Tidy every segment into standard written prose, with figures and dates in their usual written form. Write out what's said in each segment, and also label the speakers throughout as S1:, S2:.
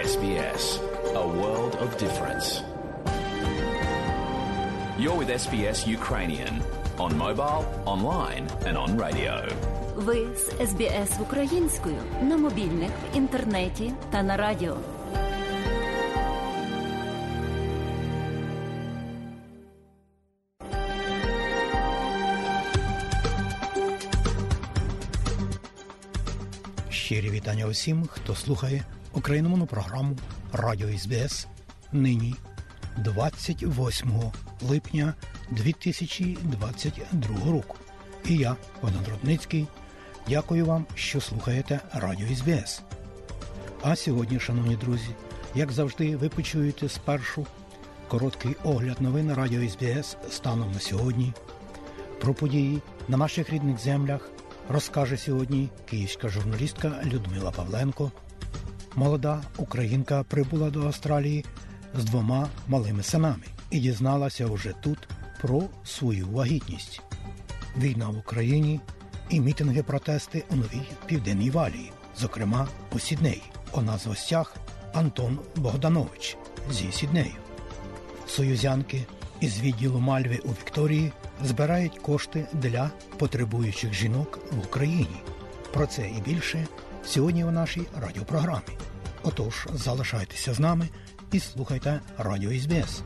S1: SBS, a world of difference. You're with SBS Ukrainian on mobile, online and on radio.
S2: Ви з SBS українською на мобільних, в інтернеті та на радіо.
S3: Щирі вітання усім, хто слухає україномовну програму Радіо СБС нині, 28 липня 2022 року. І я, Богдан Рудницький, дякую вам, що слухаєте Радіо СБС. А сьогодні, шановні друзі, як завжди, ви почуєте спершу короткий огляд новин Радіо СБС станом на сьогодні. Про події на наших рідних землях розкаже сьогодні київська журналістка Людмила Павленко. Молода українка прибула до Австралії з 2 малими синами і дізналася вже тут про свою вагітність. Війна в Україні і мітинги-протести у Новій Південній Валії, зокрема у Сіднеї. У нас в гостях Антон Богданович зі Сіднею. Союзянки із відділу Мальви у Вікторії збирають кошти для потребуючих жінок в Україні. Про це і більше сьогодні у нашій радіопрограмі. Отож, залишайтеся з нами і слухайте Радіо СБС.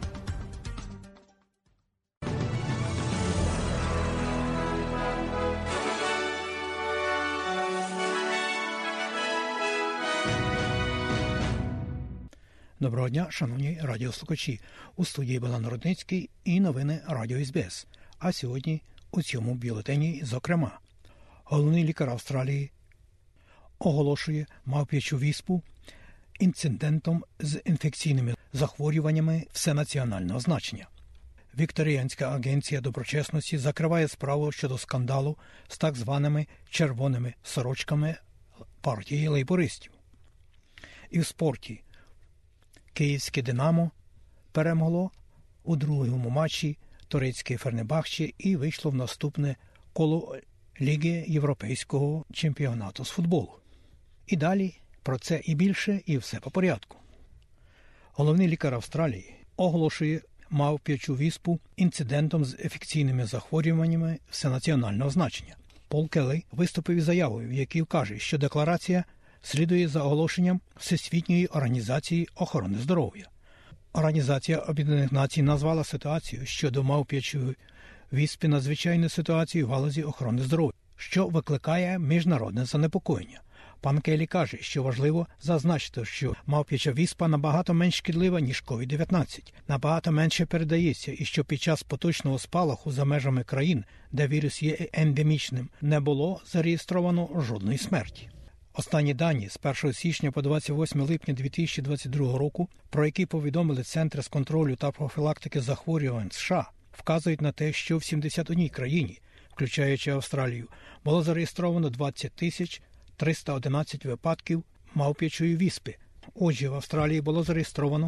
S3: Доброго дня, шановні радіослухачі. У студії Богдан Рудницький і новини Радіо СБС. А сьогодні у цьому бюлетені, зокрема, головний лікар Австралії оголошує мавп'ячу віспу інцидентом з інфекційними захворюваннями всенаціонального значення. Вікторіанська агенція доброчесності закриває справу щодо скандалу з так званими червоними сорочками партії лейбористів. І в спорті київське «Динамо» перемогло у другому матчі турецьке Фернебахче і вийшло в наступне коло Ліги Європейського чемпіонату з футболу. І далі про це і більше, і все по порядку. Головний лікар Австралії оголошує мавп'ячу віспу інцидентом з інфекційними захворюваннями всенаціонального значення. Пол Келлі виступив із заявою, в якій каже, що декларація слідує за оголошенням Всесвітньої організації охорони здоров'я. Організація Об'єднаних Націй назвала ситуацію щодо мавп'ячої віспи надзвичайною ситуацією в галузі охорони здоров'я, що викликає міжнародне занепокоєння. Пан Келлі каже, що важливо зазначити, що мавп'яча віспа набагато менш шкідлива, ніж COVID-19, набагато менше передається, і що під час поточного спалаху за межами країн, де вірус є ендемічним, не було зареєстровано жодної смерті. Останні дані з 1 січня по 28 липня 2022 року, про які повідомили Центри з контролю та профілактики захворювань США, вказують на те, що в 71 країні, включаючи Австралію, було зареєстровано 20 311 випадків мавп'ячої віспи. Отже, в Австралії було зареєстровано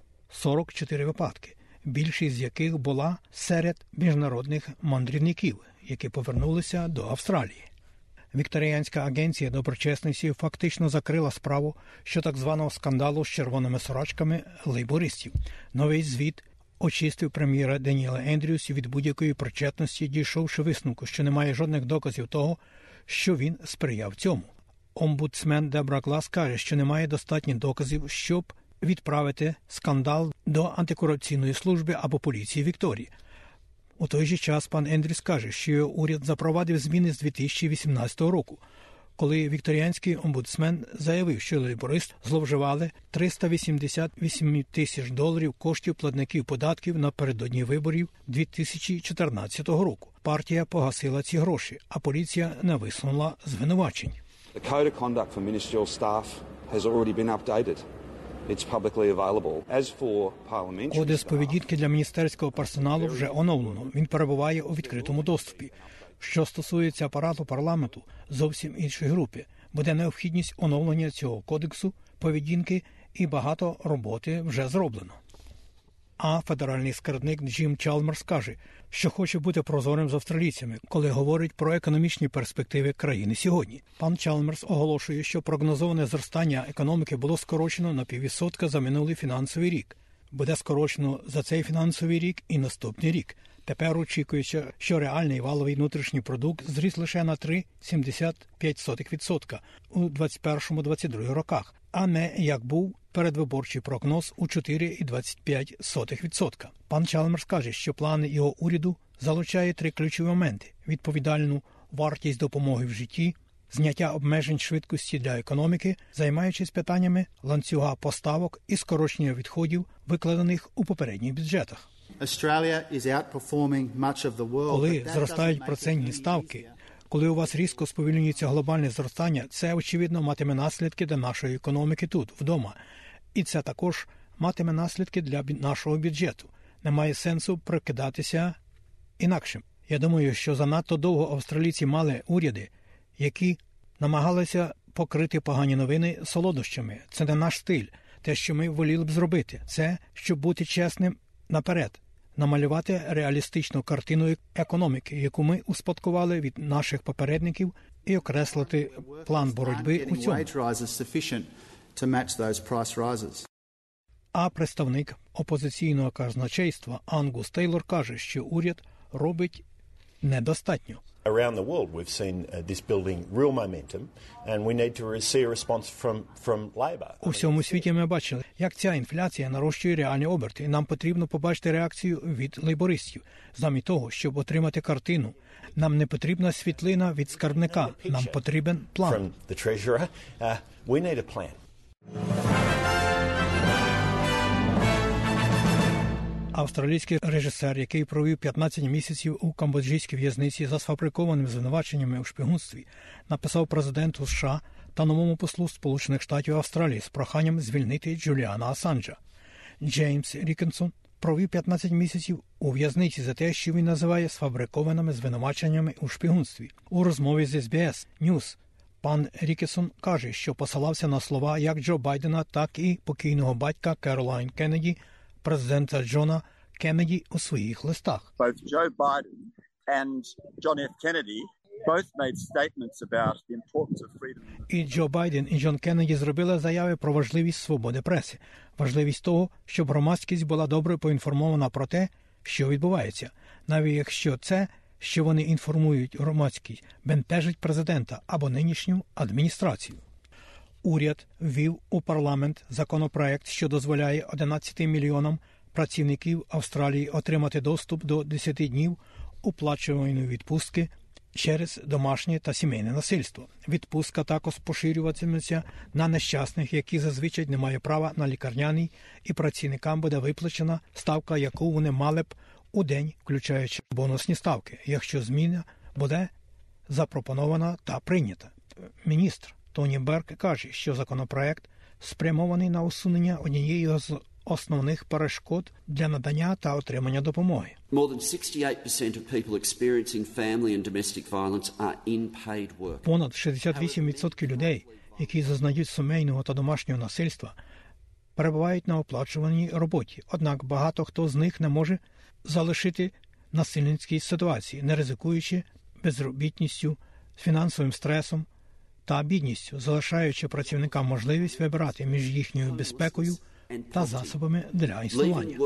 S3: 44 випадки, більшість з яких була серед міжнародних мандрівників, які повернулися до Австралії. Вікторіанська агенція доброчесності фактично закрила справу щодо так званого скандалу з червоними сорочками лейбористів. Новий звіт очистив прем'єра Деніела Ендрюса від будь-якої причетності, дійшовши висновку, що немає жодних доказів того, що він сприяв цьому. Омбудсмен Дебра Глас каже, що немає достатньо доказів, щоб відправити скандал до антикорупційної служби або поліції Вікторії. У той же час пан Ендрюс каже, що уряд запровадив зміни з 2018 року, коли вікторіанський омбудсмен заявив, що лейбористи зловживали $388 тисяч коштів платників податків напередодні виборів 2014 року. Партія погасила ці гроші, а поліція не висунула звинувачень.
S4: The code of conduct for ministerial staff has already been updated. It's publicly available. As for parliamentary staff,
S3: Кодекс поведінки для міністерського персоналу вже оновлено. Він перебуває у відкритому доступі. Що стосується апарату парламенту, зовсім іншої групи, буде необхідність оновлення цього кодексу поведінки і багато роботи вже зроблено. А федеральний скарбник Джим Чалмерс каже, що хоче бути прозорим з австралійцями, коли говорить про економічні перспективи країни сьогодні. Пан Чалмерс оголошує, що прогнозоване зростання економіки було скорочено на 0,5% за минулий фінансовий рік. Буде скорочено за цей фінансовий рік і наступний рік. Тепер очікується, що реальний валовий внутрішній продукт зріс лише на 3,75% у 2021-2022 роках, а не, як був передвиборчий прогноз, у 4,25%. Пан Чалмерс каже, що плани його уряду залучає 3 ключові моменти – відповідальну вартість допомоги в житті, зняття обмежень швидкості для економіки, займаючись питаннями ланцюга поставок і скорочення відходів, викладених у попередніх бюджетах. Коли зростають процентні ставки, коли у вас різко сповільнюється глобальне зростання, це, очевидно, матиме наслідки для нашої економіки тут, вдома. І це також матиме наслідки для нашого бюджету. Немає сенсу прикидатися інакшим. Я думаю, що занадто довго австралійці мали уряди, які намагалися покрити погані новини солодощами. Це не наш стиль. Те, що ми воліли б зробити, це, щоб бути чесним наперед, намалювати реалістичну картину економіки, яку ми успадкували від наших попередників, і окреслити план боротьби у цьому. А представник опозиційного казначейства Ангус Тейлор каже, що уряд робить недостатньо.
S5: Around the world we've seen this building real momentum and we need to see a response from Labor.
S3: У всьому світі ми бачили, як ця інфляція нарощує реальні оберти. І нам потрібно побачити реакцію від лейбористів. Замість того, щоб отримати картину, нам не потрібна світлина від скарбника, нам потрібен план.
S5: From the treasurer, we need a plan.
S3: Австралійський режисер, який провів 15 місяців у камбоджійській в'язниці за сфабрикованими звинуваченнями у шпигунстві, написав президенту США та новому послу Сполучених Штатів Австралії з проханням звільнити Джуліана Асанджа. Джеймс Рікенсон провів 15 місяців у в'язниці за те, що він називає сфабрикованими звинуваченнями у шпигунстві. У розмові з SBS News пан Рікенсон каже, що посилався на слова як Джо Байдена, так і покійного батька Керолайн Кеннеді, президента Джона Кеннеді у своїх листах.
S6: Both Joe Biden and John F. Kennedy both made statements about the importance of freedom.
S3: І Джо Байден, і Джон Кеннеді зробили заяви про важливість свободи преси, важливість того, щоб громадськість була добре поінформована про те, що відбувається, навіть якщо це, що вони інформують громадськість, бентежить президента або нинішню адміністрацію. Уряд ввів у парламент законопроект, що дозволяє 11 мільйонам працівників Австралії отримати доступ до 10 днів оплачуваної відпустки через домашнє та сімейне насильство. Відпустка також поширюватиметься на нещасних, які зазвичай не мають права на лікарняний, і працівникам буде виплачена ставка, яку вони мали б у день, включаючи бонусні ставки, якщо зміна буде запропонована та прийнята. Міністр Тоні Берг каже, що законопроект спрямований на усунення однієї з основних перешкод для надання та отримання допомоги. Понад 68% людей, які зазнають сімейного та домашнього насильства, перебувають на оплачуваній роботі. Однак багато хто з них не може залишити насильницькій ситуації, не ризикуючи безробітністю, фінансовим стресом та бідністю, залишаючи працівникам можливість вибирати між їхньою безпекою та засобами для існування.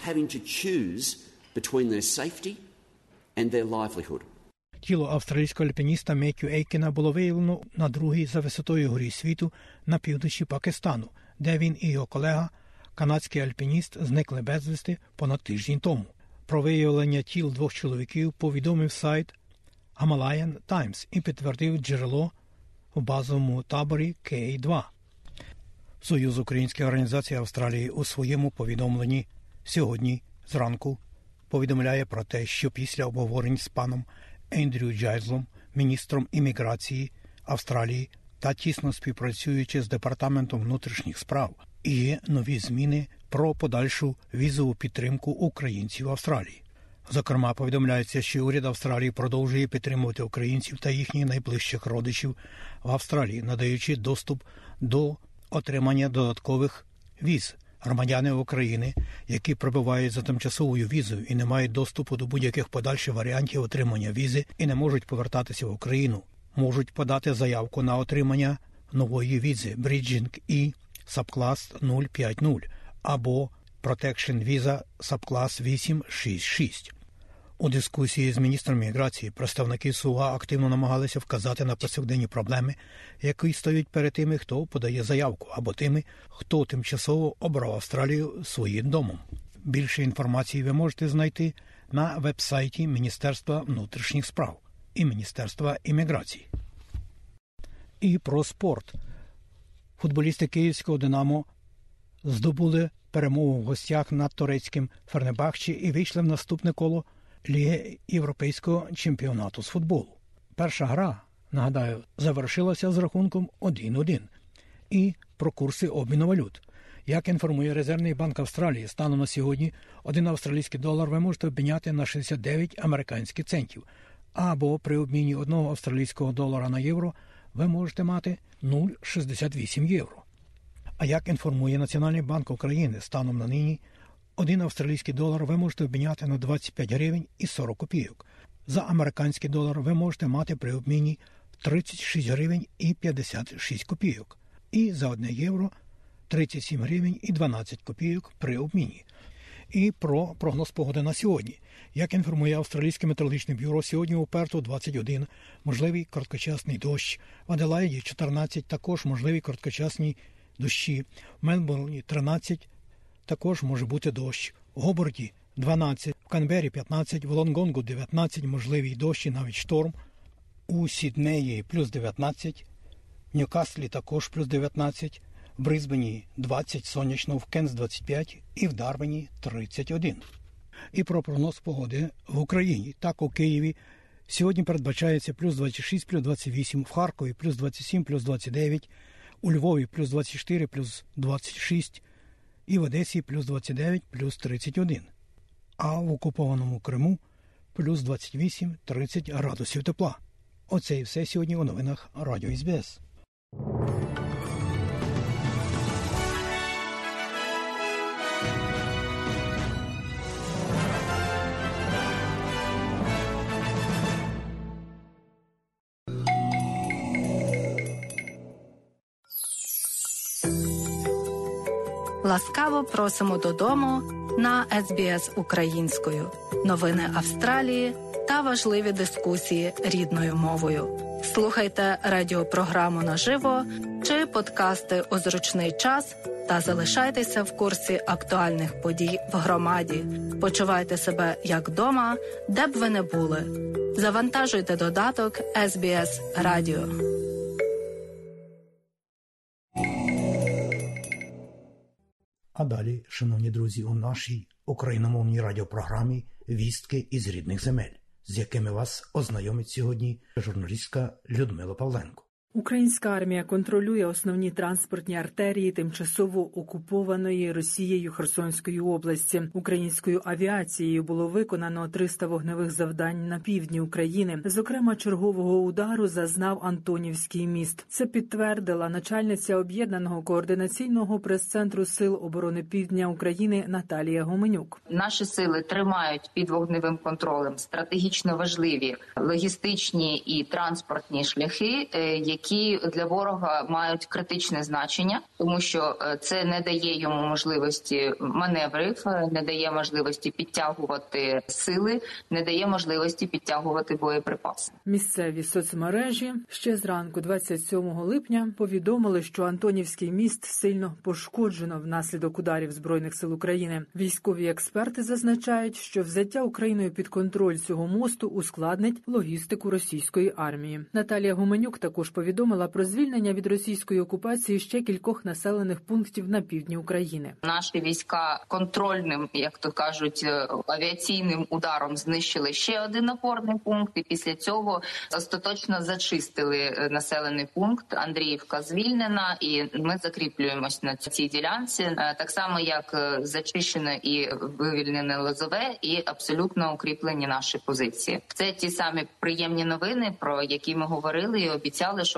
S3: Тіло австралійського альпініста Меттью Ейкена було виявлено на другій за висотою горі світу на півночі Пакистану, де він і його колега, канадський альпініст, зникли безвісти понад тиждень тому. Про виявлення тіл двох чоловіків повідомив сайт Himalayan Times і підтвердив джерело у базовому таборі К2. Союз українських організацій Австралії у своєму повідомленні сьогодні зранку повідомляє про те, що після обговорень з паном Ендрю Джайзлом, міністром імміграції Австралії, та тісно співпрацюючи з Департаментом внутрішніх справ, є нові зміни про подальшу візову підтримку українців Австралії. Зокрема, повідомляється, що уряд Австралії продовжує підтримувати українців та їхніх найближчих родичів в Австралії, надаючи доступ до отримання додаткових віз, Громадяни України, які прибувають за тимчасовою візою і не мають доступу до будь-яких подальших варіантів отримання візи і не можуть повертатися в Україну, можуть подати заявку на отримання нової візи Bridging E Subclass 050 або Protection Visa Subclass 866. У дискусії з міністром міграції представники СУА активно намагалися вказати на повсякденні проблеми, які стоять перед тими, хто подає заявку, або тими, хто тимчасово обрав Австралію своїм домом. Більше інформації ви можете знайти на веб-сайті Міністерства внутрішніх справ і Міністерства імміграції. І про спорт. Футболісти київського «Динамо» здобули перемогу в гостях над турецьким Фернебахчі і вийшли в наступне коло Ліги Європейського чемпіонату з футболу. Перша гра, нагадаю, завершилася з рахунком 1-1. І про курси обміну валют. Як інформує Резервний банк Австралії, станом на сьогодні 1 австралійський долар ви можете обміняти на 69 американських центів, або при обміні 1 австралійського долара на євро ви можете мати 0,68 євро. А як інформує Національний банк України, станом на нині 1 австралійський долар ви можете обміняти на 25 гривень і 40 копійок. За американський долар ви можете мати при обміні 36 гривень і 56 копійок. І за 1 євро 37 гривень і 12 копійок при обміні. І про прогноз погоди на сьогодні. Як інформує Австралійське метеорологічне бюро, сьогодні у Перту 21, можливий короткочасний дощ. В Аделаїді 14, також можливі короткочасні дощі. В Мельбурні 13, також може бути дощ. В Гоборті 12, в Канбері 15, в Лонгонгу 19, можливий дощ і навіть шторм. У Сіднеї плюс 19, в Ньюкаслі також плюс 19, в Брисбені 20, сонячно, в Кенс 25 і в Дарвіні 31. І про прогноз погоди в Україні. Так, у Києві сьогодні передбачається плюс 26, плюс 28, в Харкові плюс 27, плюс 29, у Львові плюс 24, плюс 26, і в Одесі плюс 29, плюс 31. А в окупованому Криму плюс 28-30 градусів тепла. Оце і все сьогодні у новинах Радіо СБС.
S7: Ласкаво просимо додому на СБС українською. Новини Австралії та важливі дискусії рідною мовою. Слухайте радіопрограму наживо чи подкасти у зручний час та залишайтеся в курсі актуальних подій в громаді. Почувайте себе як вдома, де б ви не були. Завантажуйте додаток SBS Радіо.
S3: А далі, шановні друзі, у нашій україномовній радіопрограмі «Вістки із рідних земель», з якими вас ознайомить сьогодні журналістка Людмила Павленко.
S8: Українська армія контролює основні транспортні артерії тимчасово окупованої Росією Херсонської області. Українською авіацією було виконано 300 вогневих завдань на півдні України. Зокрема, чергового удару зазнав Антонівський міст. Це підтвердила начальниця Об'єднаного координаційного прес-центру Сил оборони Півдня України Наталія Гуменюк.
S9: Наші сили тримають під вогневим контролем стратегічно важливі логістичні і транспортні шляхи, які для ворога мають критичне значення, тому що це не дає йому можливості маневрів, не дає можливості підтягувати сили, не дає можливості підтягувати боєприпаси.
S8: Місцеві соцмережі ще зранку 27 липня повідомили, що Антонівський міст сильно пошкоджено внаслідок ударів Збройних сил України. Військові експерти зазначають, що взяття Україною під контроль цього мосту ускладнить логістику російської армії. Наталія Гуменюк також повідомила про звільнення від російської окупації ще кількох населених пунктів на півдні України.
S9: Наші війська контрольним, як то кажуть, авіаційним ударом знищили ще один опорний пункт, і після цього остаточно зачистили населений пункт. Андріївка звільнена, і ми закріплюємось на цій ділянці. Так само, як зачищено і вивільнене Лозове, і абсолютно укріплені наші позиції. Це ті самі приємні новини, про які ми говорили і обіцяли, що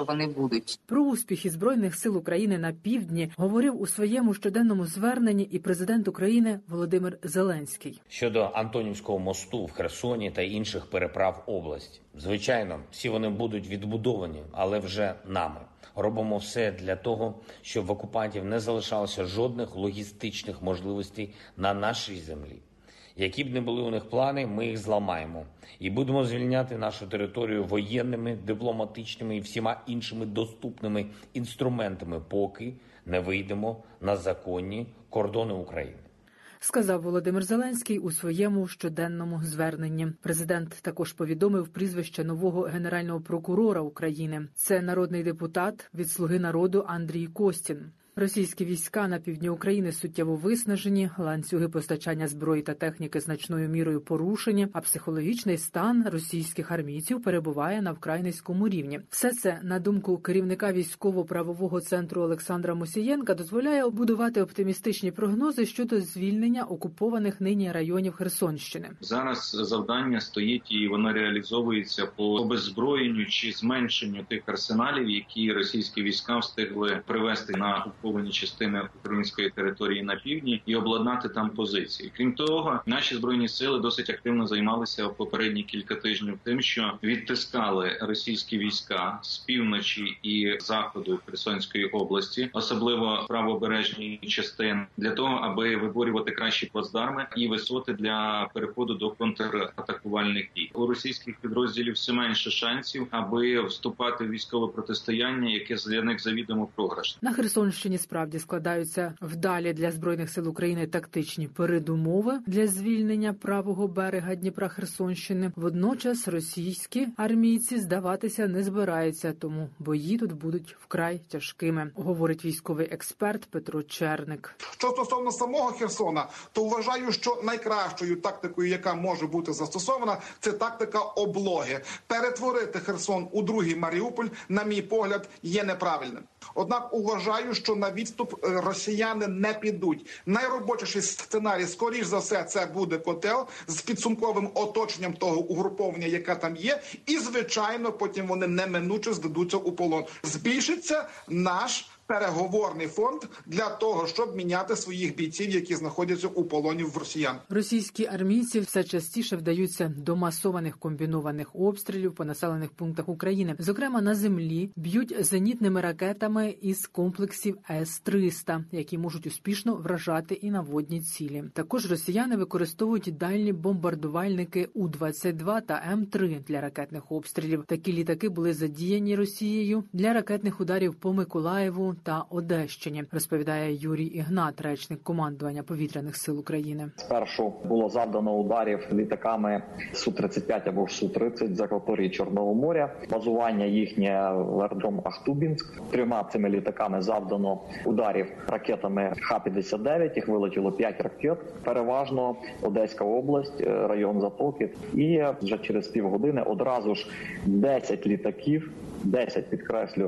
S9: вони будуть.
S8: Про успіхи Збройних сил України на півдні говорив у своєму щоденному зверненні і президент України Володимир Зеленський.
S10: Щодо Антонівського мосту в Херсоні та інших переправ області. Звичайно, всі вони будуть відбудовані, але вже нами. Робимо все для того, щоб в окупантів не залишалося жодних логістичних можливостей на нашій землі. Які б не були у них плани, ми їх зламаємо. І будемо звільняти нашу територію воєнними, дипломатичними і всіма іншими доступними інструментами, поки не вийдемо на законні кордони України.
S8: Сказав Володимир Зеленський у своєму щоденному зверненні. Президент також повідомив прізвище нового генерального прокурора України. Це народний депутат від «Слуги народу» Андрій Костін. Російські війська на півдні України суттєво виснажені, ланцюги постачання зброї та техніки значною мірою порушені, а психологічний стан російських армійців перебуває на вкрай низькому рівні. Все це, на думку керівника військово-правового центру Олександра Мусієнка, дозволяє будувати оптимістичні прогнози щодо звільнення окупованих нині районів Херсонщини.
S11: Зараз завдання стоїть і воно реалізовується по обеззброєнню чи зменшенню тих арсеналів, які російські війська встигли привести на окуповані частини української території на півдні і обладнати там позиції. Крім того, наші збройні сили досить активно займалися в попередні кілька тижнів тим, що відтискали російські війська з півночі і заходу Херсонської області, особливо правобережні частини, для того, аби виборювати кращі плацдарми і висоти для переходу до контратакувальних дій. У російських підрозділів все менше шансів, аби вступати в військове протистояння, яке для них завідомо програшне.
S8: На Херсонщині справді складаються вдалі для Збройних сил України тактичні передумови для звільнення правого берега Дніпра Херсонщини. Водночас російські армійці здаватися не збираються, тому бої тут будуть вкрай тяжкими, говорить військовий експерт Петро Черник.
S12: Що стосовно самого Херсона, то вважаю, що найкращою тактикою, яка може бути застосована, це тактика облоги. Перетворити Херсон у другий Маріуполь, на мій погляд, є неправильним. Однак вважаю, що на відступ росіяни не підуть. Найробочіший сценарій, скоріш за все, це буде котел з підсумковим оточенням того угруповання, яке там є. І, звичайно, потім вони неминуче здадуться у полон. Збільшиться наш переговорний фонд для того, щоб міняти своїх бійців, які знаходяться у полоні в росіян.
S8: Російські армійці все частіше вдаються до масованих комбінованих обстрілів по населених пунктах України. Зокрема, на землі б'ють зенітними ракетами із комплексів С-300, які можуть успішно вражати і наводні цілі. Також росіяни використовують дальні бомбардувальники У-22 та М-3 для ракетних обстрілів. Такі літаки були задіяні Росією для ракетних ударів по Миколаєву та Одещині, розповідає Юрій Ігнат, речник командування Повітряних сил України.
S13: Спершу було завдано ударів літаками Су-35 або Су-30 з акваторії Чорного моря. Базування їхнє в аеродром Ахтубінськ. 3 цими літаками завдано ударів ракетами Х-59. Їх вилетіло 5 ракет. Переважно Одеська область, район Затоки. І вже через півгодини одразу ж 10 літаків, 10, підкреслю,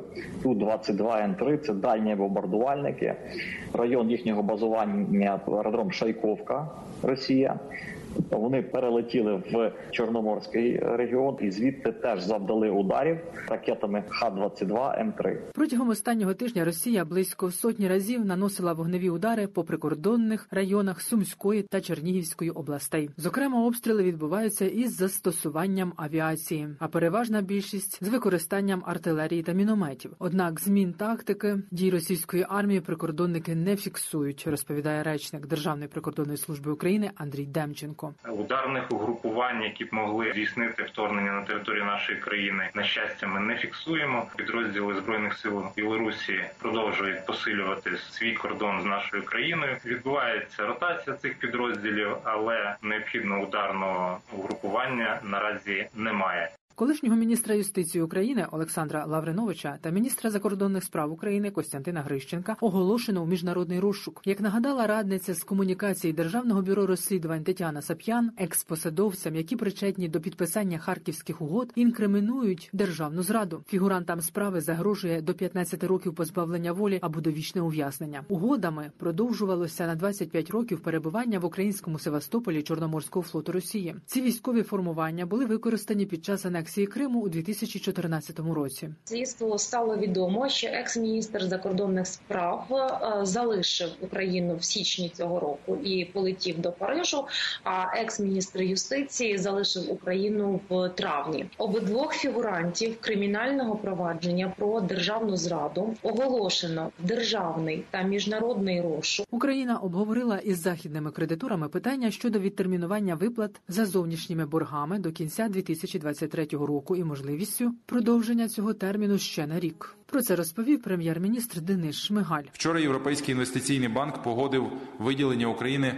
S13: Ту-22Н3, це дальні бомбардувальники. Район їхнього базування – аеродром Шайковка, Росія. Вони перелетіли в Чорноморський регіон і звідти теж завдали ударів ракетами Х-22М3.
S8: Протягом останнього тижня Росія близько 100 разів наносила вогневі удари по прикордонних районах Сумської та Чернігівської областей. Зокрема, обстріли відбуваються із застосуванням авіації, а переважна більшість з використанням артилерії та мінометів. Однак змін тактики дій російської армії прикордонники не фіксують, розповідає речник Державної прикордонної служби України Андрій Демченко.
S14: Ударних угрупувань, які б могли здійснити вторгнення на територію нашої країни, на щастя, ми не фіксуємо. Підрозділи Збройних сил Білорусі продовжують посилювати свій кордон з нашою країною. Відбувається ротація цих підрозділів, але необхідного ударного угрупування наразі немає.
S8: Колишнього міністра юстиції України Олександра Лавриновича та міністра закордонних справ України Костянтина Грищенка оголошено у міжнародний розшук. Як нагадала радниця з комунікації Державного бюро розслідувань Тетяна Сап'ян, експосадовцям, які причетні до підписання Харківських угод, інкримінують державну зраду. Фігурантам справи загрожує до 15 років позбавлення волі або довічне ув'язнення. Угодами продовжувалося на 25 років перебування в українському Севастополі Чорноморського флоту Росії. Ці військові формування були використані під час анексії анексії Криму у 2014 році.
S15: Слідству стало відомо, що екс-міністр закордонних справ залишив Україну в січні цього року і полетів до Парижу, а екс-міністр юстиції залишив Україну в травні. Обидвох фігурантів кримінального провадження про державну зраду оголошено в державний та міжнародний розшук.
S8: Україна обговорила із західними кредиторами питання щодо відтермінування виплат за зовнішніми боргами до кінця 2023 року і можливістю продовження цього терміну ще на рік. Про це розповів прем'єр-міністр Денис Шмигаль.
S16: Вчора Європейський інвестиційний банк погодив виділення України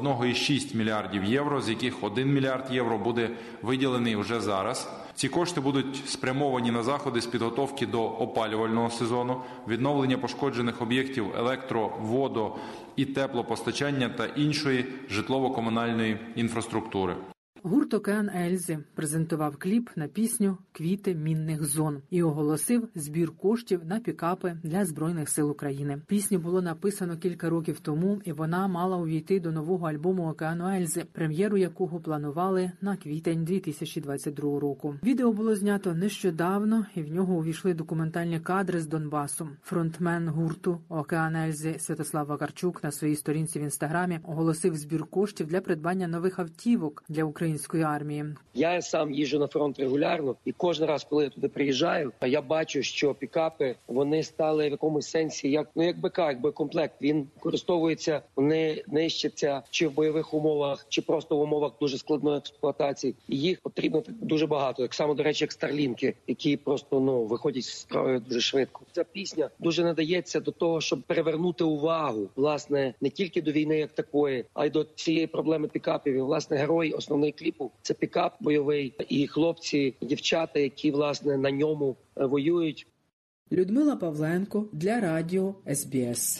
S16: 1,6 мільярдів євро, з яких 1 мільярд євро буде виділений вже зараз. Ці кошти будуть спрямовані на заходи з підготовки до опалювального сезону, відновлення пошкоджених об'єктів електро-, водо- і теплопостачання та іншої житлово-комунальної інфраструктури.
S8: Гурт «Океан Ельзи» презентував кліп на пісню «Квіти мінних зон» і оголосив збір коштів на пікапи для Збройних сил України. Пісню було написано кілька років тому, і вона мала увійти до нового альбому «Океану Ельзи», прем'єру якого планували на квітень 2022 року. Відео було знято нещодавно, і в нього увійшли документальні кадри з Донбасу. Фронтмен гурту «Океан Ельзи» Святослав Вакарчук на своїй сторінці в Інстаграмі оголосив збір коштів для придбання нових автівок для української армії.
S17: Я сам їжджу на фронт регулярно, і кожен раз, коли я туди приїжджаю, я бачу, що пікапи, вони стали в якомусь сенсі як БК, як боєкомплект. Він використовується, вони нищаться чи в бойових умовах, чи просто в умовах дуже складної експлуатації. І їх потрібно дуже багато. Так само, до речі, як старлінки, які просто виходять з строю дуже швидко. Ця пісня дуже надається до того, щоб перевернути увагу, власне, не тільки до війни як такої, а й до цієї проблеми пікапів. І, власне, герой основний кліпу – це пікап бойовий, і хлопці, і дівчата, які, власне, на ньому воюють.
S8: Людмила Павленко для радіо СБС.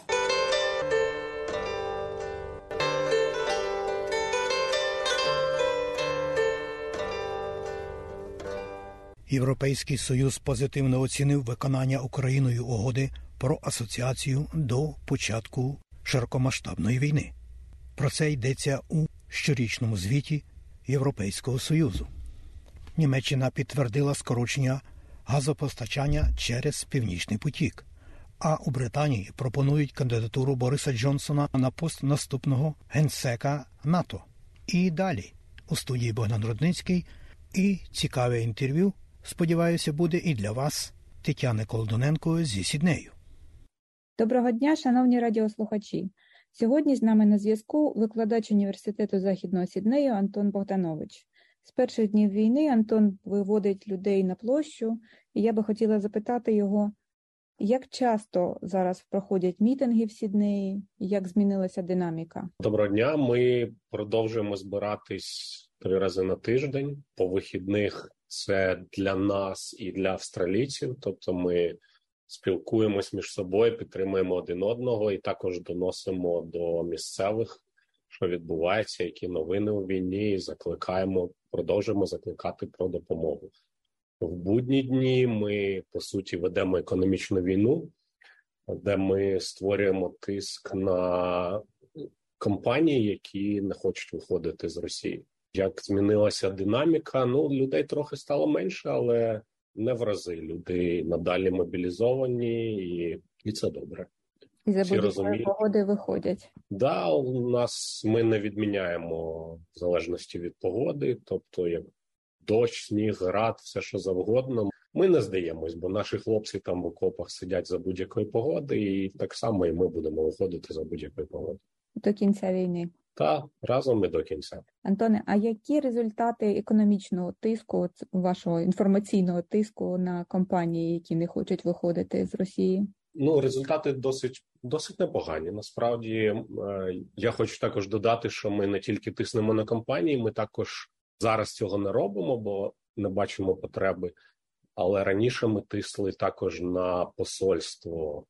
S3: Європейський Союз позитивно оцінив виконання Україною угоди про асоціацію до початку широкомасштабної війни. Про це йдеться у щорічному звіті Європейського Союзу. Німеччина підтвердила скорочення газопостачання через Північний потік, а у Британії пропонують кандидатуру Бориса Джонсона на пост наступного генсека НАТО. І далі у студії Богдан Рудницький і цікаве інтерв'ю, сподіваюся, буде і для вас, Тетяни Колдуненко зі Сіднею.
S18: Доброго дня, шановні радіослухачі. Сьогодні з нами на зв'язку викладач університету Західного Сіднею Антон Богданович. З перших днів війни Антон виводить людей на площу, і я би хотіла запитати його, як часто зараз проходять мітинги в Сіднеї, як змінилася динаміка?
S19: Доброго дня, ми продовжуємо збиратись 3 рази на тиждень. По вихідних це для нас і для австралійців, тобто ми спілкуємось між собою, підтримуємо один одного і також доносимо до місцевих, що відбувається, які новини у війні, і продовжуємо закликати про допомогу. В будні дні ми, по суті, ведемо економічну війну, де ми створюємо тиск на компанії, які не хочуть виходити з Росії. Як змінилася динаміка? Людей трохи стало менше, але не в рази. Люди надалі мобілізовані, і це добре.
S18: І за будь-якої погоди виходять.
S19: Да, ми не відміняємо в залежності від погоди, тобто як дощ, сніг, град, все що завгодно. Ми не здаємось, бо наші хлопці там в окопах сидять за будь-якої погоди, і так само і ми будемо виходити за будь-якої погоди.
S18: До кінця війни.
S19: Так, разом і до кінця.
S18: Антоне, а які результати економічного тиску, вашого інформаційного тиску на компанії, які не хочуть виходити з Росії?
S19: Результати досить непогані. Насправді, я хочу також додати, що ми не тільки тиснемо на компанії, ми також зараз цього не робимо, бо не бачимо потреби. Але раніше ми тисли також на посольство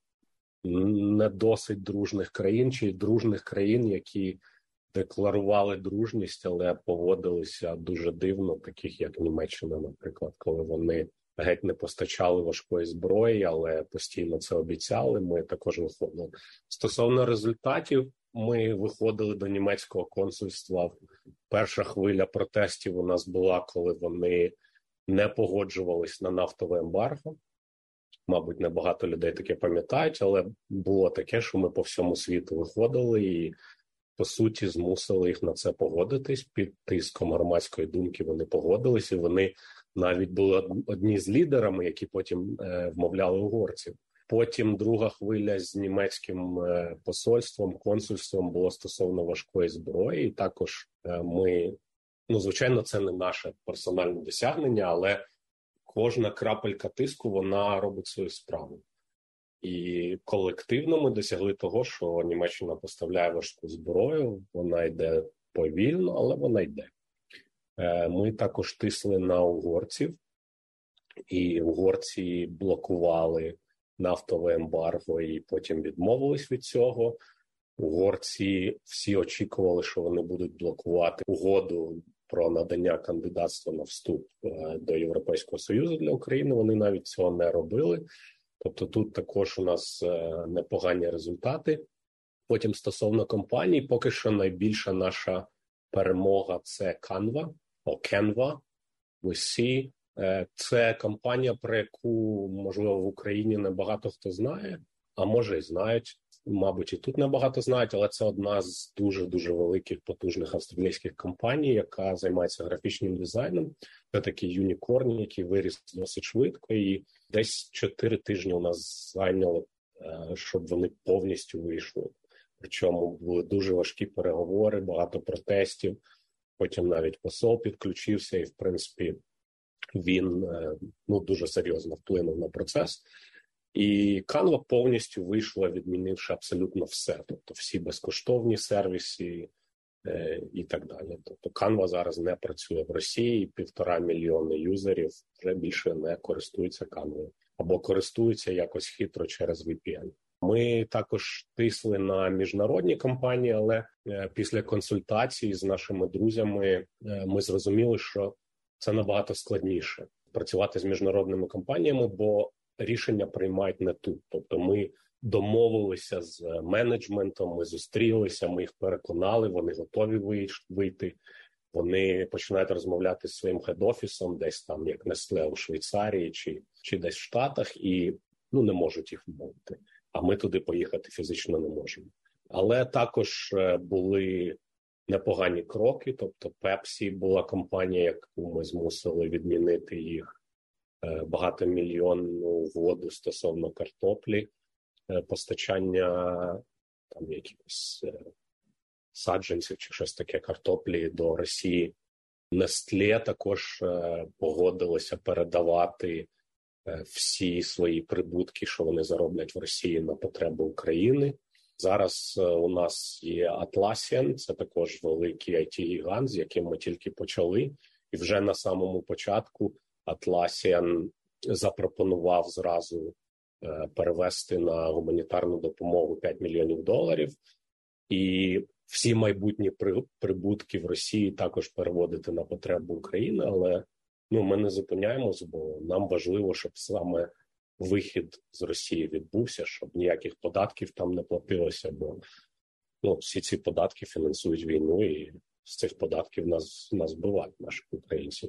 S19: не досить дружних країн чи дружних країн, які декларували дружність, але поводилися дуже дивно, таких як Німеччина, наприклад, коли вони геть не постачали важкої зброї, але постійно це обіцяли. Ми також виходили. Стосовно результатів, ми виходили до німецького консульства. Перша хвиля протестів у нас була, коли вони не погоджувались на нафтове ембарго. Мабуть, не багато людей таке пам'ятають, але було таке, що ми по всьому світу виходили і, по суті, змусили їх на це погодитись. Під тиском громадської думки вони погодились, і вони навіть були одні з лідерами, які потім вмовляли угорців. Потім друга хвиля з німецьким посольством, консульством було стосовно важкої зброї. І також ми, звичайно, це не наше персональне досягнення, але кожна крапелька тиску, вона робить свою справу. І колективно ми досягли того, що Німеччина поставляє важку зброю, вона йде повільно, але вона йде. Ми також тисли на угорців, і угорці блокували нафтове ембарго і потім відмовились від цього. Угорці всі очікували, що вони будуть блокувати угоду про надання кандидатства на вступ до Європейського Союзу для України. Вони навіть цього не робили. Тобто тут також у нас непогані результати. Потім стосовно компаній, поки що найбільша наша перемога – це Canva. Це компанія, про яку, можливо, в Україні не багато хто знає, а може і знають. Мабуть, і тут небагато знають, але це одна з дуже-дуже великих, потужних австралійських компаній, яка займається графічним дизайном. Це такий юнікорн, який виріс досить швидко, і десь 4 тижні у нас зайняло, щоб вони повністю вийшли. Причому були дуже важкі переговори, багато протестів, потім навіть посол підключився, і, в принципі, він дуже серйозно вплинув на процес. І Canva повністю вийшла, відмінивши абсолютно все. Тобто всі безкоштовні сервіси і так далі. Тобто Canva зараз не працює в Росії, 1,5 мільйони юзерів вже більше не користуються Canva. Або користуються якось хитро через VPN. Ми також тисли на міжнародні компанії, але після консультацій з нашими друзями ми зрозуміли, що це набагато складніше працювати з міжнародними компаніями, бо рішення приймають не тут. Тобто ми домовилися з менеджментом, ми зустрілися, ми їх переконали, вони готові вийти. Вони починають розмовляти з своїм хед-офісом, десь там, як Nestlé у Швейцарії чи десь в Штатах, і не можуть їх вмовити. А ми туди поїхати фізично не можемо. Але також були непогані кроки. Тобто Pepsi була компанія, яку ми змусили відмінити їх багатомільйонну угоду стосовно картоплі, постачання там якихось саджанців чи щось таке картоплі до Росії. Nestlé також погодилося передавати всі свої прибутки, що вони зароблять в Росії, на потреби України. Зараз у нас є Atlassian, це також великий IT-гігант, з яким ми тільки почали. І вже на самому початку Atlassian запропонував зразу перевести на гуманітарну допомогу $5 мільйонів. І всі майбутні прибутки в Росії також переводити на потребу України. Але ми не зупиняємось, бо нам важливо, щоб саме вихід з Росії відбувся, щоб ніяких податків там не платилося, бо всі ці податки фінансують війну, і з цих податків нас збивають наших українців.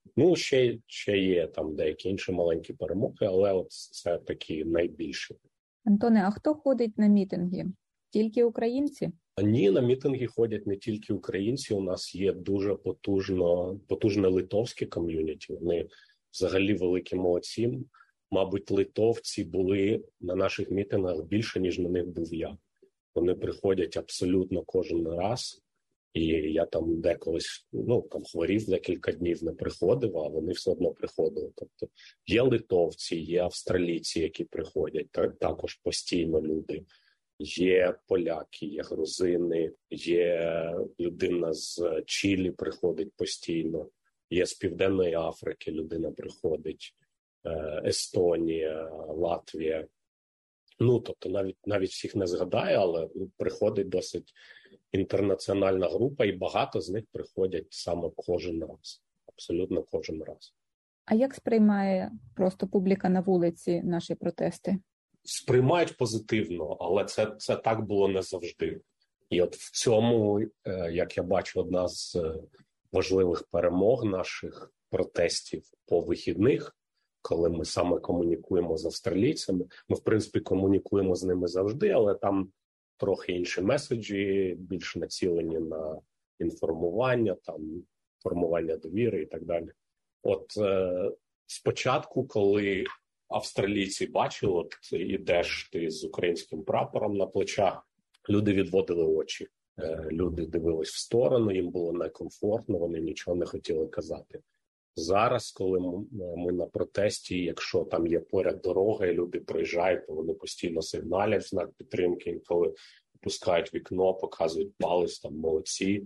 S19: Ще є там деякі інші маленькі перемоги, але це такі найбільші.
S18: Антоне, а хто ходить на мітинги? Тільки українці?
S19: Ні, на мітинги ходять не тільки українці. У нас є дуже потужне литовське ком'юніті. Вони взагалі великі молодці. Мабуть, литовці були на наших мітингах більше, ніж на них був я. Вони приходять абсолютно кожен раз. І я там деколись, хворів декілька днів, не приходив, а вони все одно приходили. Тобто є литовці, є австралійці, які приходять, також постійно люди. Є поляки, є грузини, є людина з Чилі приходить постійно, є з Південної Африки людина приходить, Естонія, Латвія. Тобто навіть всіх не згадаю, але приходить досить інтернаціональна група, і багато з них приходять саме кожен раз, абсолютно кожен раз.
S18: А як сприймає просто публіка на вулиці наші протести?
S19: Сприймають позитивно, але це так було не завжди. І от в цьому, як я бачу, одна з важливих перемог наших протестів по вихідних, коли ми саме комунікуємо з австралійцями. Ми, в принципі, комунікуємо з ними завжди, але там трохи інші меседжі, більш націлені на інформування, там, формування довіри і так далі. От спочатку, коли австралійці бачили, от ідеш ти з українським прапором на плечах, люди відводили очі. Люди дивились в сторону, їм було некомфортно, вони нічого не хотіли казати. Зараз, коли ми на протесті, якщо там є поряд дорога і люди проїжджають, то вони постійно сигналять в знак підтримки, інколи опускають вікно, показують палець, там молодці,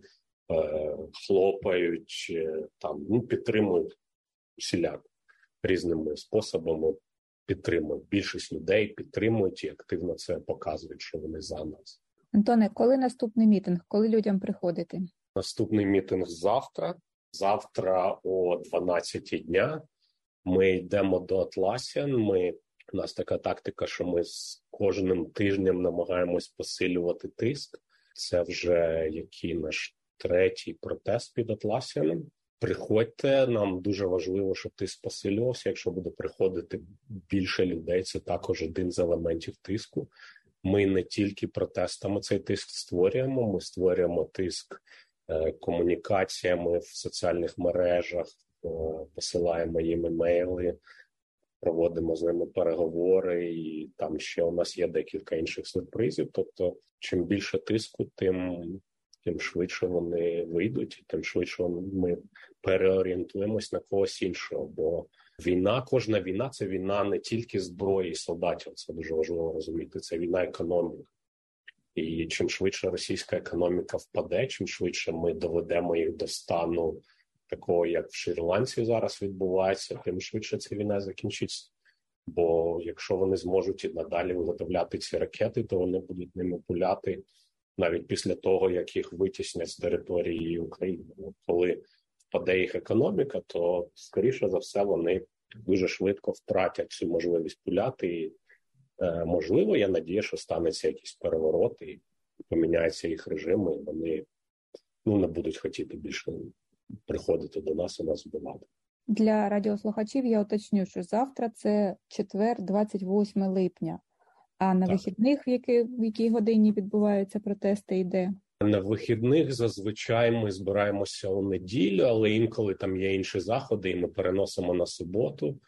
S19: хлопають, там, підтримують усіляко різними способами, підтримують. Більшість людей підтримують і активно це показують, що вони за нас.
S18: Антоне, коли наступний мітинг? Коли людям приходити?
S19: Наступний мітинг завтра. Завтра о 12 дня ми йдемо до Атласіан. У нас така тактика, що ми з кожним тижнем намагаємось посилювати тиск. Це вже який наш третій протест під Атласіаном. Приходьте, нам дуже важливо, щоб тиск посилювався. Якщо буде приходити більше людей, це також один з елементів тиску. Ми не тільки протестами цей тиск створюємо, ми створюємо тиск комунікаціями в соціальних мережах, посилаємо їм емейли, проводимо з ними переговори, і там ще у нас є декілька інших сюрпризів. Тобто, чим більше тиску, тим швидше вони вийдуть, і тим швидше ми переорієнтуємось на когось іншого. Бо кожна війна – це війна не тільки зброї і солдатів, це дуже важливо розуміти, це війна економіки. І чим швидше російська економіка впаде, чим швидше ми доведемо їх до стану такого, як в Шрі-Ланці зараз відбувається, тим швидше ця війна закінчиться. Бо якщо вони зможуть і надалі виготовляти ці ракети, то вони будуть ними пуляти навіть після того, як їх витіснять з території України. Коли впаде їх економіка, то, скоріше за все, вони дуже швидко втратять цю можливість пуляти. І, можливо, я надію, що станеться якийсь переворот і поміняється їх режим, і вони не будуть хотіти більше приходити до нас і нас вбивати.
S18: Для радіослухачів я уточню, що завтра це четвер, 28 липня. А на вихідних, в якій годині відбуваються протести, і де?
S19: На вихідних зазвичай ми збираємося у неділю, але інколи там є інші заходи, і ми переносимо на суботу.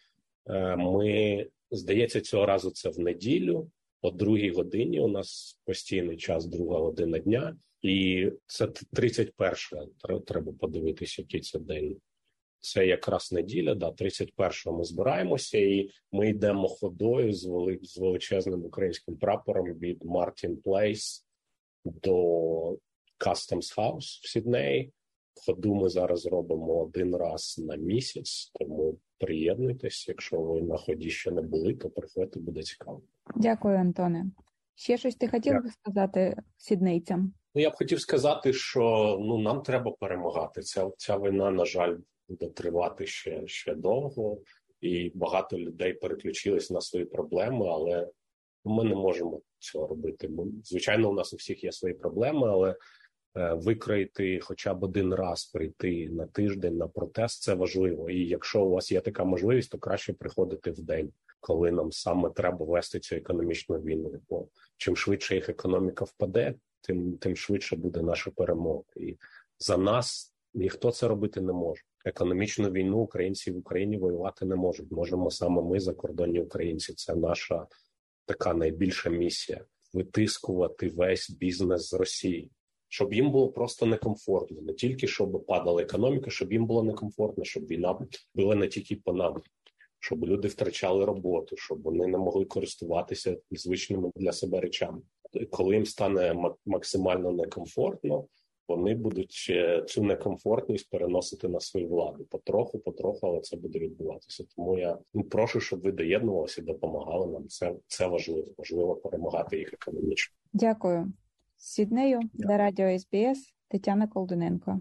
S19: Здається, цього разу це в неділю, о 2 годині. У нас постійний час, 2 година дня. І це 31-га, треба подивитися, який це день. Це якраз неділя, 31-го ми збираємося, і ми йдемо ходою з величезним українським прапором від Мартін Плейс до Customs House в Сіднеї. Ходу ми зараз робимо 1 раз на місяць, тому приєднуйтесь. Якщо ви на ході ще не були, то приходьте, буде цікаво.
S18: Дякую, Антоне. Ще щось ти хотів би сказати сіднейцям?
S19: Я б хотів сказати, що нам треба перемагати. Ця війна, на жаль, буде тривати ще довго, і багато людей переключились на свої проблеми, але ми не можемо цього робити. Звичайно, у нас у всіх є свої проблеми, але викроїти хоча б 1 раз прийти на тиждень на протест – це важливо. І якщо у вас є така можливість, то краще приходити в день, коли нам саме треба вести цю економічну війну. Бо чим швидше їх економіка впаде, тим швидше буде наша перемога. І за нас ніхто це робити не може. Економічну війну українці в Україні воювати не можуть. Можемо саме ми, закордонні українці. Це наша така найбільша місія – витискувати весь бізнес з Росії. Щоб їм було просто некомфортно. Не тільки, щоб падала економіка, щоб їм було некомфортно, щоб війна була не тільки по нам. Щоб люди втрачали роботу, щоб вони не могли користуватися звичними для себе речами. Коли їм стане максимально некомфортно, вони будуть цю некомфортність переносити на свою владу. Потроху, але це буде відбуватися. Тому я прошу, щоб ви доєднувалися і допомагали нам. Це важливо. Важливо перемагати їх економічно.
S18: Дякую. З Сіднею для радіо СБС Тетяна Колдуненко.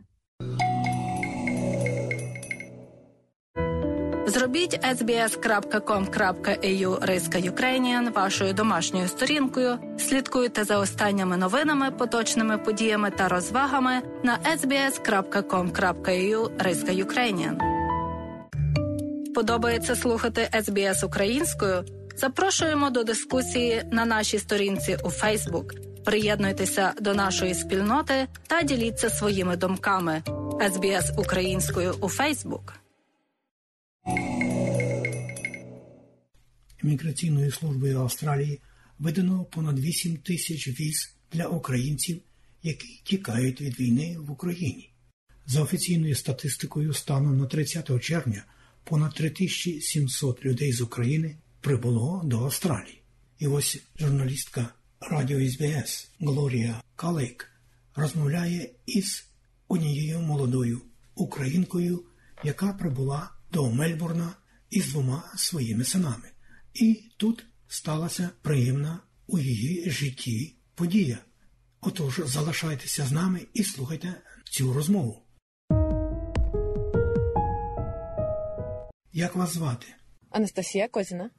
S7: Зробіть sbs.com.au/Ukrainian вашою домашньою сторінкою. Слідкуйте за останніми новинами, поточними подіями та розвагами на sbs.com.au/Ukrainian. подобається слухати СБС українською? Запрошуємо до дискусії на нашій сторінці у Фейсбук. Приєднуйтеся до нашої спільноти та діліться своїми думками. СБС українською у Фейсбук.
S3: Міграційною службою Австралії видано понад 8 тисяч віз для українців, які тікають від війни в Україні. За офіційною статистикою, станом на 30 червня понад 3700 людей з України прибуло до Австралії. І ось журналістка радіо СБС Глорія Калейк розмовляє із однією молодою українкою, яка прибула до Мельбурна із 2 своїми синами. І тут сталася приємна у її житті подія. Отож, залишайтеся з нами і слухайте цю розмову. Як вас звати?
S20: Анастасія Козіна.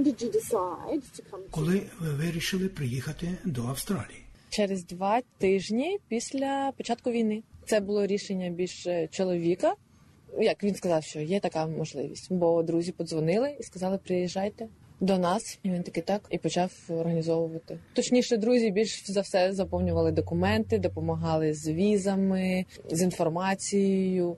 S3: Коли ви вирішили приїхати до Австралії?
S20: Через 2 тижні після початку війни. Це було рішення більш чоловіка. Як він сказав, що є така можливість. Бо друзі подзвонили і сказали, приїжджайте до нас. І він такий так і почав організовувати. Точніше, друзі більш за все заповнювали документи, допомагали з візами, з інформацією.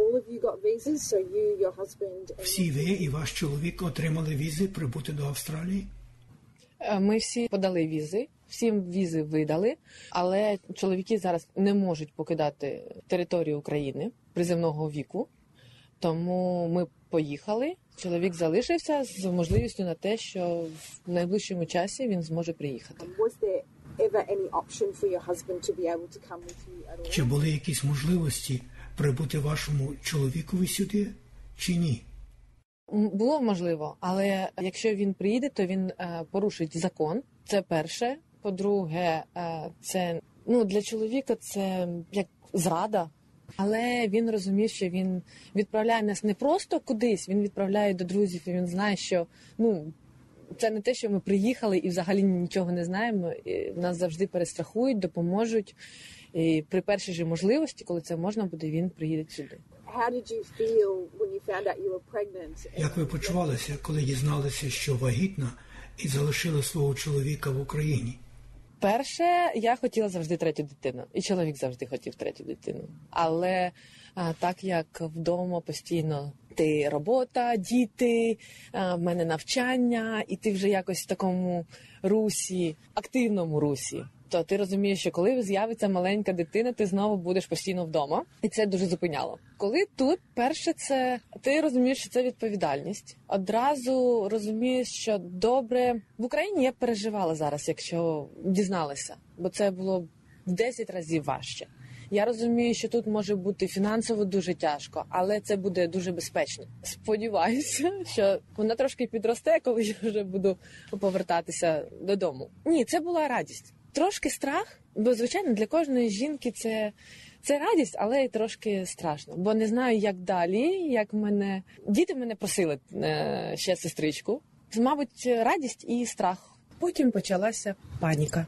S3: Всі ви і ваш чоловік отримали візи прибути до Австралії?
S20: Ми всі подали візи, всім візи видали, але чоловіки зараз не можуть покидати територію України приземного віку, тому ми поїхали. Чоловік залишився з можливістю на те, що в найближчому часі він зможе приїхати.
S3: Чи були якісь можливості прибути вашому чоловікові сюди, чи ні?
S20: Було можливо, але якщо він приїде, то він порушить закон. Це перше. По-друге, це для чоловіка це як зрада. Але він розумів, що він відправляє нас не просто кудись, він відправляє до друзів, і він знає, що це не те, що ми приїхали і взагалі нічого не знаємо. І нас завжди перестрахують, допоможуть. І при першій же можливості, коли це можна буде, він приїде сюди.
S3: Як ви почувалися, коли дізналися, що вагітна і залишили свого чоловіка в Україні?
S20: Перше, я хотіла завжди 3-ю дитину. І чоловік завжди хотів 3-ю дитину. Але так як вдома постійно ти робота, діти, в мене навчання, і ти вже якось в такому русі, активному русі, то ти розумієш, що коли з'явиться маленька дитина, ти знову будеш постійно вдома. І це дуже зупиняло. Коли тут, перше, це ти розумієш, що це відповідальність. Одразу розумієш, що добре. В Україні я переживала зараз, якщо дізналася. Бо це було в 10 разів важче. Я розумію, що тут може бути фінансово дуже тяжко, але це буде дуже безпечно. Сподіваюся, що вона трошки підросте, коли я вже буду повертатися додому. Ні, це була радість. Трошки страх, бо, звичайно, для кожної жінки це радість, але й трошки страшно. Бо не знаю, як далі, як мене... Діти мене просили ще сестричку. Мабуть, радість і страх. Потім почалася паніка.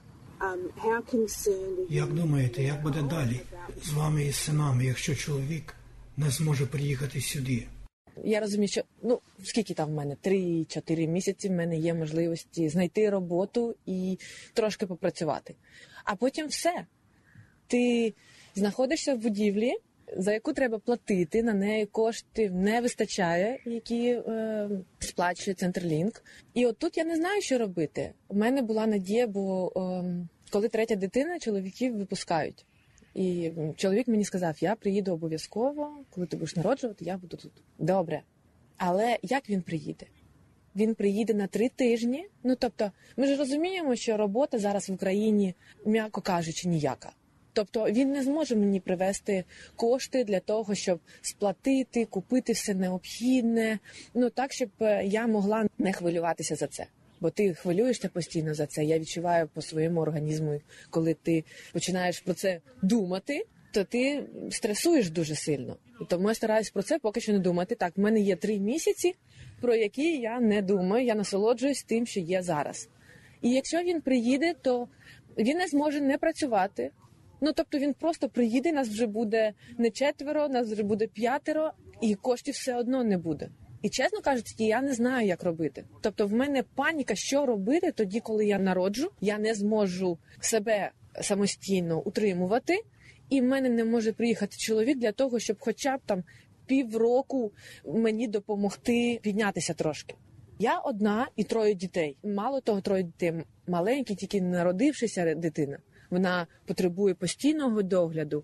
S3: Як думаєте, як буде далі з вами і з синами, якщо чоловік не зможе приїхати сюди?
S20: Я розумію, що, скільки там в мене? 3-4 місяці в мене є можливості знайти роботу і трошки попрацювати. А потім все. Ти знаходишся в будівлі, за яку треба платити, на неї коштів не вистачає, які сплачує Центрлінк. І от тут я не знаю, що робити. У мене була надія, бо коли 3-я дитина, чоловіків випускають. І чоловік мені сказав, я приїду обов'язково, коли ти будеш народжувати, я буду тут. Добре. Але як він приїде? Він приїде на 3 тижні. Тобто, ми ж розуміємо, що робота зараз в Україні, м'яко кажучи, ніяка. Тобто, він не зможе мені привезти кошти для того, щоб сплатити, купити все необхідне. Так, щоб я могла не хвилюватися за це. Бо ти хвилюєшся постійно за це. Я відчуваю по своєму організму, коли ти починаєш про це думати, то ти стресуєш дуже сильно. І тому я стараюсь про це поки що не думати. Так, в мене є 3 місяці, про які я не думаю, я насолоджуюсь тим, що є зараз. І якщо він приїде, то він не зможе не працювати. Тобто він просто приїде, нас вже буде не 4, нас вже буде 5, і коштів все одно не буде. І, чесно кажучи, я не знаю, як робити. Тобто в мене паніка, що робити тоді, коли я народжу. Я не зможу себе самостійно утримувати, і в мене не може приїхати чоловік для того, щоб хоча б там півроку мені допомогти піднятися трошки. Я одна і 3 дітей. Мало того, 3 дітей маленькі, тільки народившися дитина. Вона потребує постійного догляду.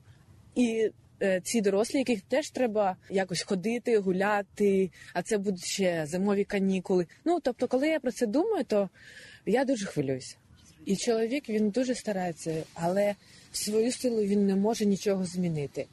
S20: І ці дорослі, яких теж треба якось ходити, гуляти, а це будуть ще зимові канікули. Тобто, коли я про це думаю, то я дуже хвилююся. І чоловік, він дуже старається, але в свою силу він не може нічого змінити.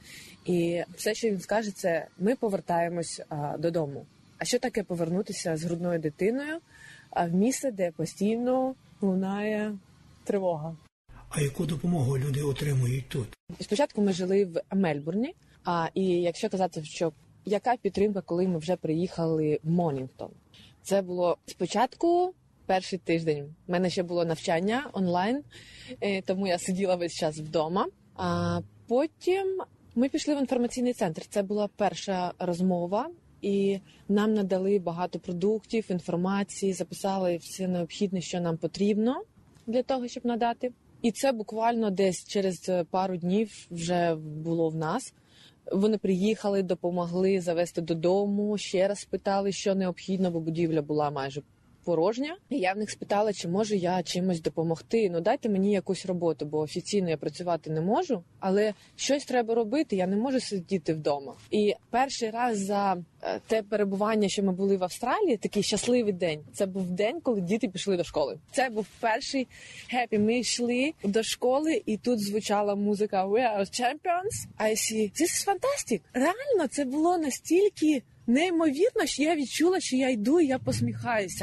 S20: І все, що він скаже, це ми повертаємось додому. А що таке повернутися з грудною дитиною в місце, де постійно лунає тривога?
S3: А яку допомогу люди отримують тут?
S20: Спочатку ми жили в Мельбурні, і якщо казати, що яка підтримка, коли ми вже приїхали в Монінгтон? Це було спочатку перший тиждень. У мене ще було навчання онлайн, тому я сиділа весь час вдома. А потім ми пішли в інформаційний центр. Це була перша розмова, і нам надали багато продуктів, інформації, записали все необхідне, що нам потрібно для того, щоб надати. І це буквально десь через пару днів вже було в нас. Вони приїхали, допомогли завести додому, ще раз спитали, що необхідно, бо будівля була майже порожня. І я в них спитала, чи можу я чимось допомогти. Дайте мені якусь роботу, бо офіційно я працювати не можу, але щось треба робити, я не можу сидіти вдома. І перший раз за те перебування, що ми були в Австралії, такий щасливий день. Це був день, коли діти пішли до школи. Це був перший хеппі. Ми йшли до школи, і тут звучала музика We are champions. I see. This is fantastic. Реально, це було настільки неймовірно, що я відчула, що я йду і я посміхаюся.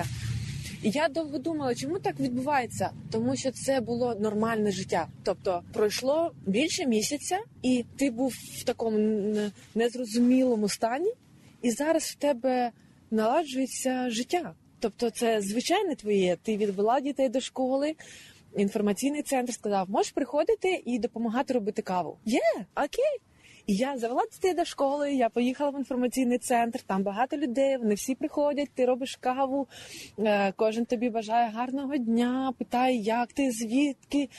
S20: І я довго думала, чому так відбувається? Тому що це було нормальне життя. Тобто пройшло більше місяця, і ти був в такому незрозумілому стані, і зараз в тебе наладжується життя. Тобто це звичайне твоє. Ти відвела дітей до школи, інформаційний центр сказав, можеш приходити і допомагати робити каву. Окей. І я завела дітей до школи, я поїхала в інформаційний центр, там багато людей, вони всі приходять, ти робиш каву, кожен тобі бажає гарного дня, питає, як ти, звідки,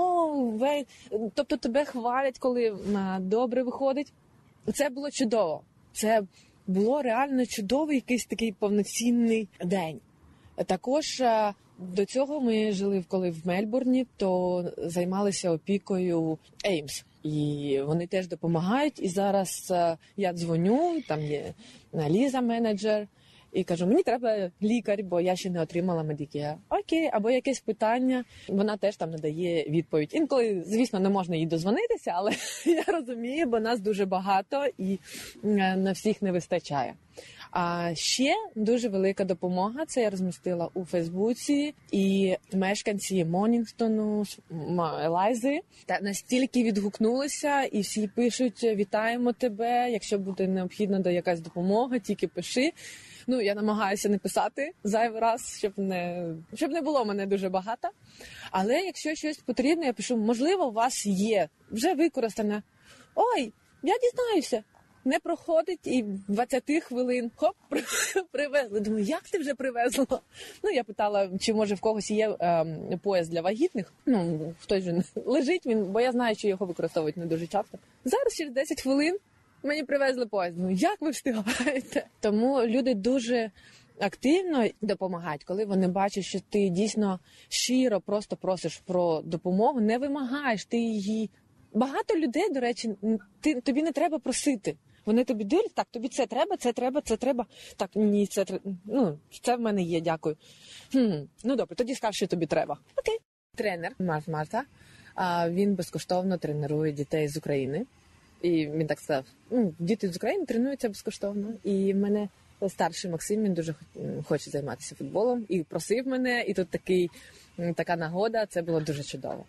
S20: тобто тебе хвалять, коли добре виходить. Це було чудово, це було реально чудовий якийсь такий повноцінний день. Також до цього ми жили, коли в Мельбурні, то займалися опікою Еймс. І вони теж допомагають. І зараз я дзвоню, там є Ліза, менеджер, і кажу, мені треба лікар, бо я ще не отримала Medicare. Окей, або якесь питання, вона теж там надає відповідь. Інколи, звісно, не можна їй дозвонитися, але я розумію, бо нас дуже багато і на всіх не вистачає. А ще дуже велика допомога, це я розмістила у Фейсбуці, і мешканці Монінгтону, Елайзи, настільки відгукнулися, і всі пишуть, вітаємо тебе, якщо буде необхідна якась допомога, тільки пиши. Я намагаюся не писати зайвий раз, щоб не було мене дуже багато. Але якщо щось потрібно, я пишу, можливо, у вас є, вже використане. Ой, я дізнаюся. Не проходить, і 20 хвилин, хоп, привезли. Думаю, як ти вже привезла? Я питала, чи може в когось є пояс для вагітних. Хтось же лежить він, бо я знаю, що його використовують не дуже часто. Зараз через 10 хвилин мені привезли пояс. Думаю, як ви встигаєте? Тому люди дуже активно допомагають, коли вони бачать, що ти дійсно щиро просто просиш про допомогу, не вимагаєш, ти її... Багато людей, до речі, тобі не треба просити. Вони тобі дивляться, так, тобі це треба. Так, ні, це в мене є, дякую. Добре, тоді скажи, що тобі треба. Окей. Тренер Марта, він безкоштовно тренує дітей з України. І він так сказав, діти з України тренуються безкоштовно. І в мене старший Максим, він дуже хоче займатися футболом. І просив мене, і тут така нагода, це було дуже чудово.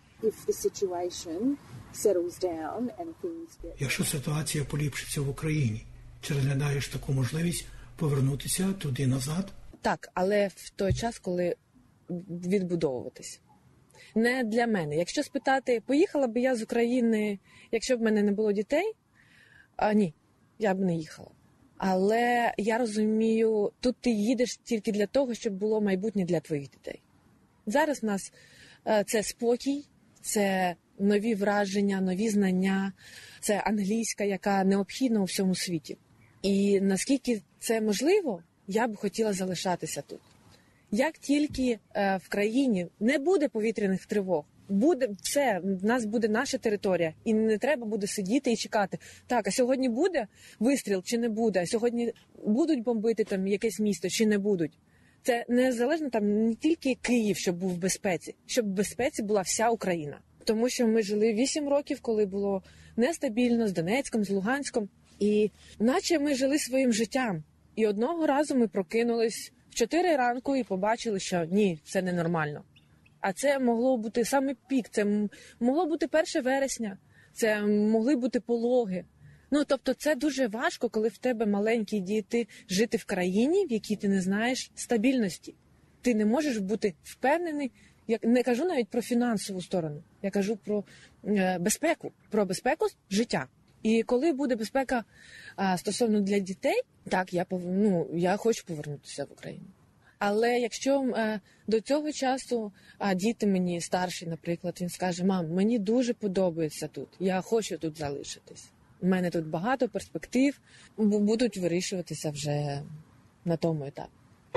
S3: Якщо ситуація поліпшиться в Україні, чи розглядаєш таку можливість повернутися туди назад?
S20: Так, але в той час, коли відбудовуватись. Не для мене. Якщо спитати, поїхала б я з України, якщо б в мене не було дітей? Ні, я б не їхала. Але я розумію, тут ти їдеш тільки для того, щоб було майбутнє для твоїх дітей. Зараз в нас це спокій, це нові враження, нові знання, це англійська, яка необхідна у всьому світі. І наскільки це можливо, я б хотіла залишатися тут. Як тільки в країні не буде повітряних тривог, буде все, в нас буде наша територія, і не треба буде сидіти і чекати. Так, а сьогодні буде вистріл чи не буде? А сьогодні будуть бомбити там якесь місто чи не будуть? Це незалежно там не тільки Київ, щоб був в безпеці, щоб в безпеці була вся Україна. Тому що ми жили 8 років, коли було нестабільно з Донецьком, з Луганськом. І наче ми жили своїм життям. І одного разу ми прокинулись в 4 ранку і побачили, що ні, це ненормально. А це могло бути саме пік, це могло бути 1 вересня, це могли бути пологи. Ну, тобто це дуже важко, коли в тебе маленькі діти, жити в країні, в якій ти не знаєш стабільності. Ти не можеш бути впевнений, я не кажу навіть про фінансову сторону, я кажу про безпеку життя. І коли буде безпека стосовно для дітей, так, я хочу повернутися в Україну. Але якщо до цього часу діти мені, старший, наприклад, він скаже: мам, мені дуже подобається тут, я хочу тут залишитись. У мене тут багато перспектив, будуть вирішуватися вже на тому етапі.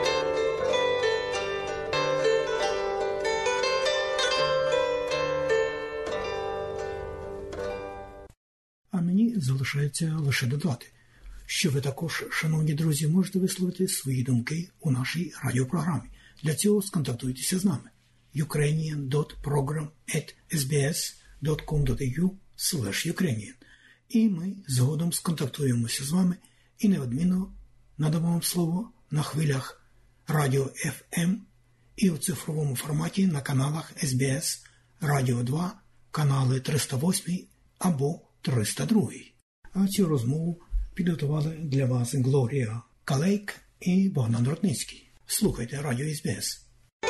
S3: А мені залишається лише додати, що ви також, шановні друзі, можете висловити свої думки у нашій радіопрограмі. Для цього сконтактуйтеся з нами. ukrainian.program@sbs.com.au/ukrainian. І ми згодом сконтактуємося з вами і неодмінно надамо вам слово на хвилях радіо FM і у цифровому форматі на каналах SBS, Радіо 2, канали 308 або 302. А цю розмову підготували для вас Глорія Калейк і Богдан Ротницький. Слухайте Радіо СБС.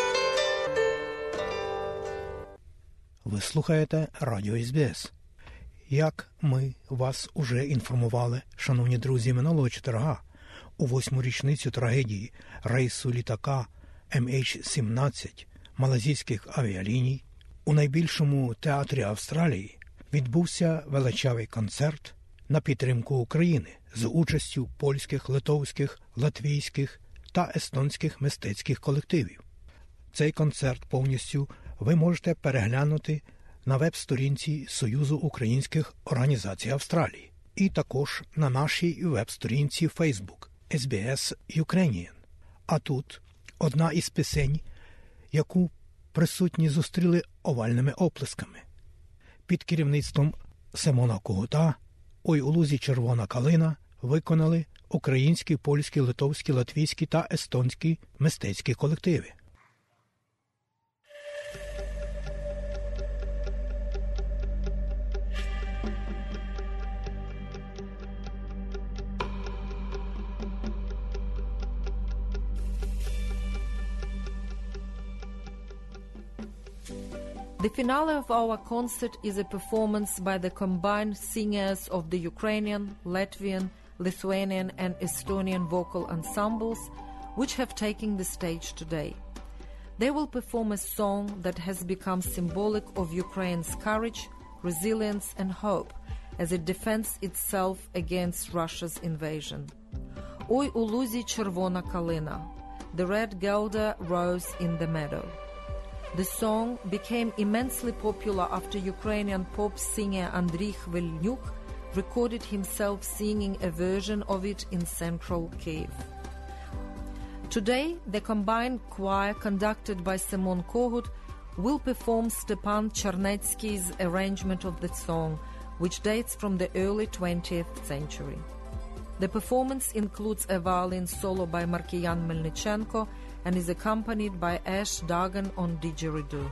S3: Ви слухаєте Радіо СБС. Як ми вас уже інформували, шановні друзі, минулого четверга, у 8-му річницю трагедії рейсу літака MH17 малазійських авіаліній, у найбільшому театрі Австралії відбувся величавий концерт на підтримку України з участю польських, литовських, латвійських та естонських мистецьких колективів. Цей концерт повністю ви можете переглянути на веб-сторінці Союзу українських організацій Австралії і також на нашій веб-сторінці Facebook SBS Ukrainian. А тут одна із пісень, яку присутні зустріли овальними оплесками. Під керівництвом Симона Когута «Ой у лузі червона калина» виконали українські, польські, литовські, латвійські та естонські мистецькі колективи.
S21: The finale of our concert is a performance by the combined singers of the Ukrainian, Latvian, Lithuanian and Estonian vocal ensembles, which have taken the stage today. They will perform a song that has become symbolic of Ukraine's courage, resilience and hope as it defends itself against Russia's invasion. Ой у лузі червона калина. The red Gelder rose in the meadow. The song became immensely popular after Ukrainian pop singer Andriy Khmelnyuk recorded himself singing a version of it in central Kyiv. Today, the combined choir conducted by Simon Kohut will perform Stepan Chernetsky's arrangement of the song, which dates from the early 20th century. The performance includes a violin solo by Markiyan Melnichenko and is accompanied by Ash Dagan on didgeridoo.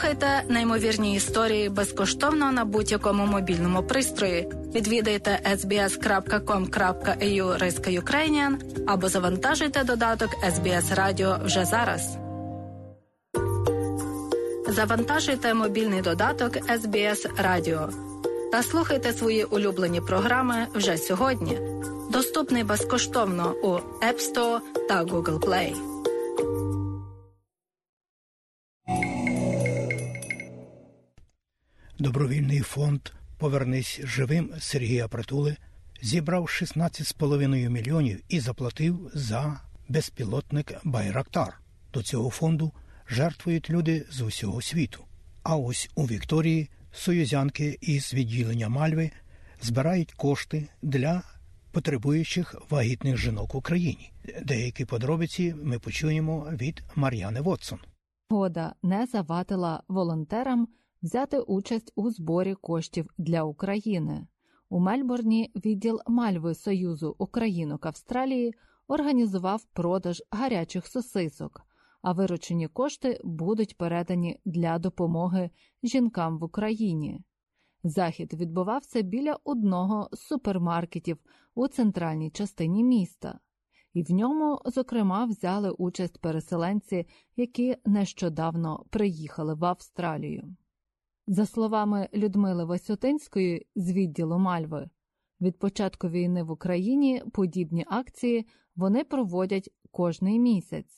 S7: Слухайте неймовірні історії безкоштовно на будь-якому мобільному пристрої. Відвідайте sbs.com.au/Ukrainian або завантажуйте додаток SBS Radio вже зараз. Завантажуйте мобільний додаток SBS Radio та слухайте свої улюблені програми вже сьогодні. Доступний безкоштовно у App Store та Google Play.
S3: Добровільний фонд «Повернись живим» Сергія Притули зібрав 16,5 мільйонів і заплатив за безпілотник «Байрактар». До цього фонду жертвують люди з усього світу. А ось у Вікторії союзянки із відділення Мальви збирають кошти для потребуючих вагітних жінок в Україні. Деякі подробиці ми почуємо від Мар'яни Вотсон.
S1: Года не завадила волонтерам взяти участь у зборі коштів для України. У Мельбурні відділ Мальви Союзу Українок Австралії організував продаж гарячих сосисок, а виручені кошти будуть передані для допомоги жінкам в Україні. Захід відбувався біля одного з супермаркетів у центральній частині міста. І в ньому, зокрема, взяли участь переселенці, які нещодавно приїхали в Австралію. За словами Людмили Васютинської з відділу Мальви, від початку війни в Україні подібні акції вони проводять кожний місяць.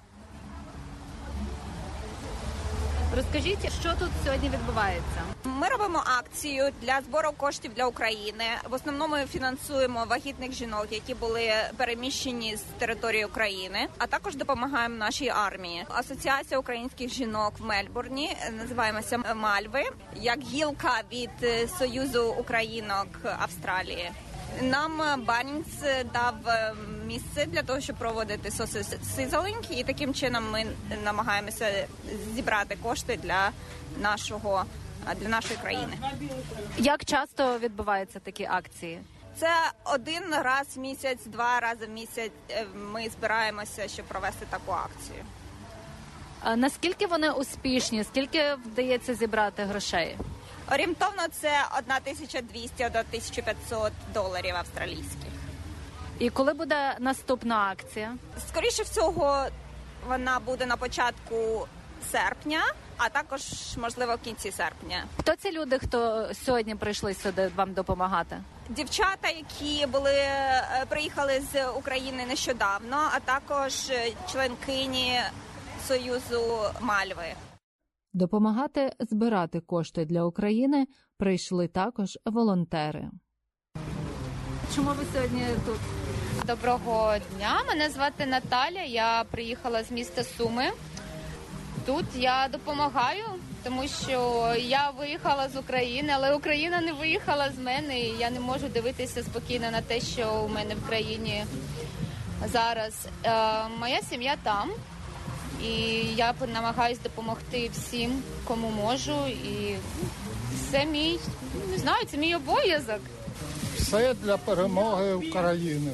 S22: Розкажіть, що тут сьогодні відбувається?
S23: Ми робимо акцію для збору коштів для України. В основному ми фінансуємо вагітних жінок, які були переміщені з території України, а також допомагаємо нашій армії. Асоціація українських жінок в Мельбурні, називаємося Мальви, як гілка від Союзу українок Австралії. Нам Банінгс дав місце для того, щоб проводити сосисизалинг, і таким чином ми намагаємося зібрати кошти для нашої країни.
S22: Як часто відбуваються такі акції?
S23: Це один раз в місяць, 2 рази в місяць ми збираємося, щоб провести таку акцію.
S22: А наскільки вони успішні? Скільки вдається зібрати грошей?
S23: Орієнтовно це 1200 до 1500 доларів австралійських.
S22: І коли буде наступна акція?
S23: Скоріше всього, вона буде на початку серпня, а також, можливо, в кінці серпня.
S22: Хто ці люди, хто сьогодні прийшли сюди вам допомагати?
S23: Дівчата, які приїхали з України нещодавно, а також членкині Союзу Мальви.
S1: Допомагати збирати кошти для України прийшли також волонтери.
S22: Чому ви сьогодні тут?
S24: Доброго дня, мене звати Наталя, я приїхала з міста Суми. Тут я допомагаю, тому що я виїхала з України, але Україна не виїхала з мене, і я не можу дивитися спокійно на те, що у мене в країні зараз. Моя сім'я там. І я намагаюся допомогти всім, кому можу. І це це мій обов'язок.
S25: Все для перемоги України.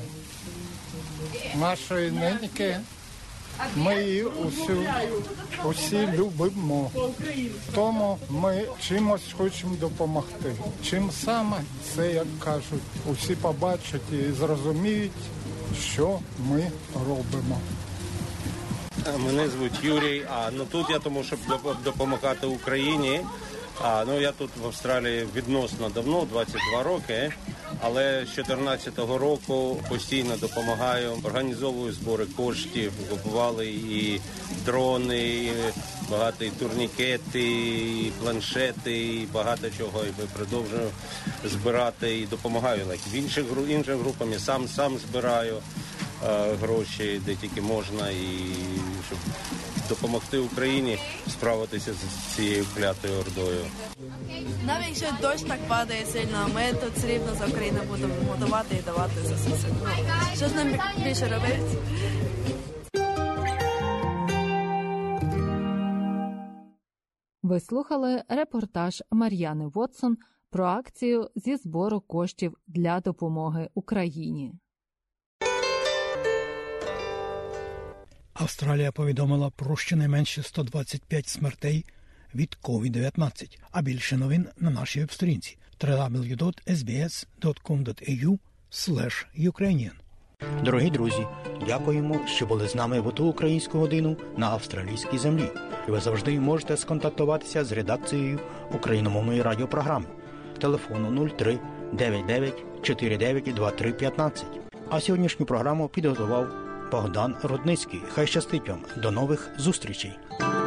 S25: Нашої неньки, ми її усі любимо. Тому ми чимось хочемо допомогти. Чим саме, це, як кажуть, усі побачать і зрозуміють, що ми робимо.
S26: Мене звуть Юрій, тут я тому, щоб допомагати Україні. Я тут в Австралії відносно давно, 22 роки, але з 2014 року постійно допомагаю, організовую збори коштів, купували і дрони, і багато і турнікети, і планшети, і багато чого. І продовжую збирати і допомагаю. Іншим групам я сам збираю гроші, де тільки можна, і щоб допомогти Україні справитися з цією клятою ордою.
S27: Навіть якщо дощ так падає сильно, ми тут все рівно за Україну будемо готувати і давати сосиски. Що з ним більше робити?
S1: Ви слухали репортаж Мар'яни Вотсон про акцію зі збору коштів для допомоги Україні.
S3: Австралія повідомила про щонайменше 125 смертей від COVID-19. А більше новин на нашій веб-сторінці www.sbs.com.au/Ukrainian. Дорогі друзі, дякуємо, що були з нами в оту українську годину на австралійській землі. І ви завжди можете сконтактуватися з редакцією україномовної радіопрограми. Телефону 03 99 49 23 15. А сьогоднішню програму підготував Богдан Рудницький. Хай щастить вам. До нових зустрічей.